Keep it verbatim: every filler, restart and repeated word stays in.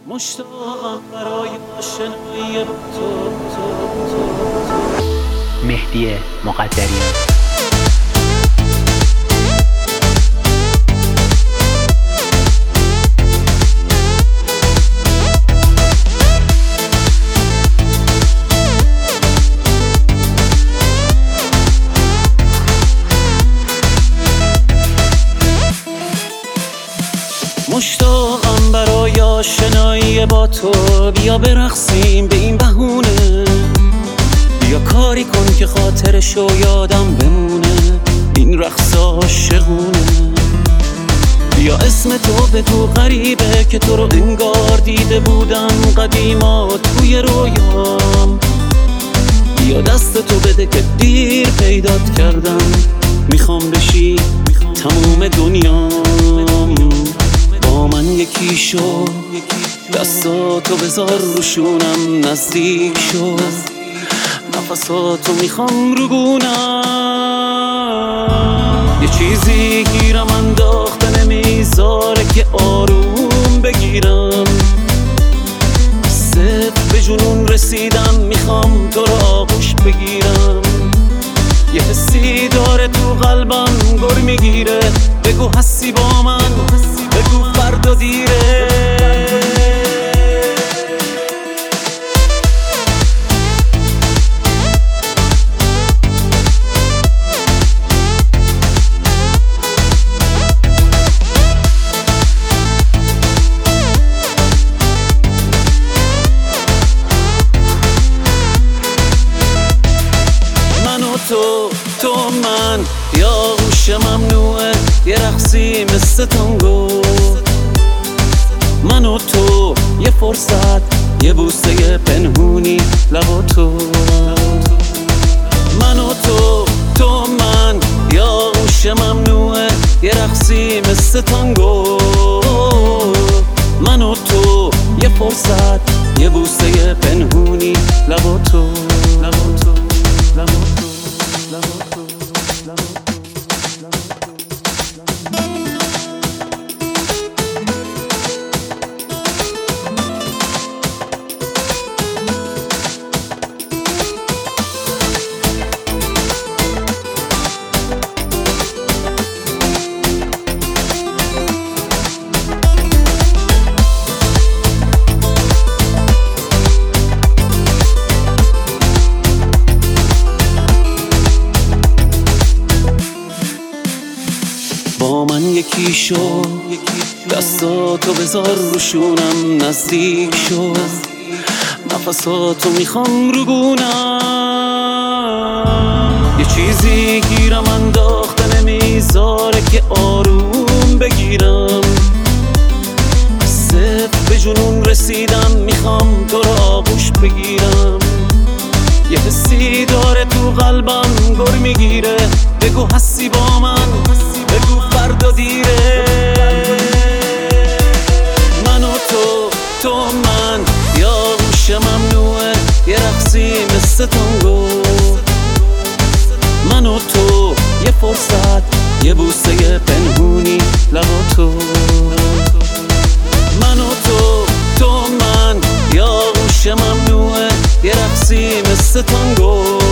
مشتاقم برای آشنایی با تو, تو, تو, تو. مهدی مقدریان. مشتاقم برای آشنایی با تو، بیا برقصیم به این بهونه، بیا کاری کن که خاطرشو یادم بمونه، این رقص عاشقونه. بیا اسم تو بگو غریبه که تو رو انگار دیده بودم قدیما توی رویام، بیا دست تو بده که دیر پیدات کردم، میخوام بشی تموم دنیام. با من یکی شو، دستاتو بذار روشونم، نزدیک شو، نفساتو میخوام رو گونم. یه چیزی گیرم انداخته نمیذاره که آروم بگیرم، صرف به جنون رسیدم، میخوام تو رو آغوش بگیرم. یه حسی داره تو قلبم گر میگیره، بگو هستی با من، بگو فردا دیره. من و تو، تو من، یا هوش ممنوعه، یه رقصی مثل تانگو. من و تو، یه فرصت، یه بوسه پنهونی لب و تو. من و تو، تو من، یا هوش ممنوعه، یه رقصی مثل تانگو. من و تو، یه فرصت، یه بوسه پنهونی لب و تو، لب و تو، لب و تو، لب و تو، لب و تو. با من یکی شو، دستاتو بذار روشونم، نزدیک شو، نفساتو میخوام رو گونم. یه چیزی گیرم انداخته نمیذاره که آروم بگیرم، صرف به جنون رسیدم، میخوام تو رو آغوش بگیرم. یه حسی داره تو قلبم گر میگیره، بگو هستی با من، بگو فردا دیره. من و تو، تو من، یا هوش ممنوعه، یه رقصی مثل تانگو. من و تو، یه فرصت، یه بوسه پنهونی لب و تو. من و تو، تو من، یا هوش ممنوعه، یه رقصی مثل تانگو.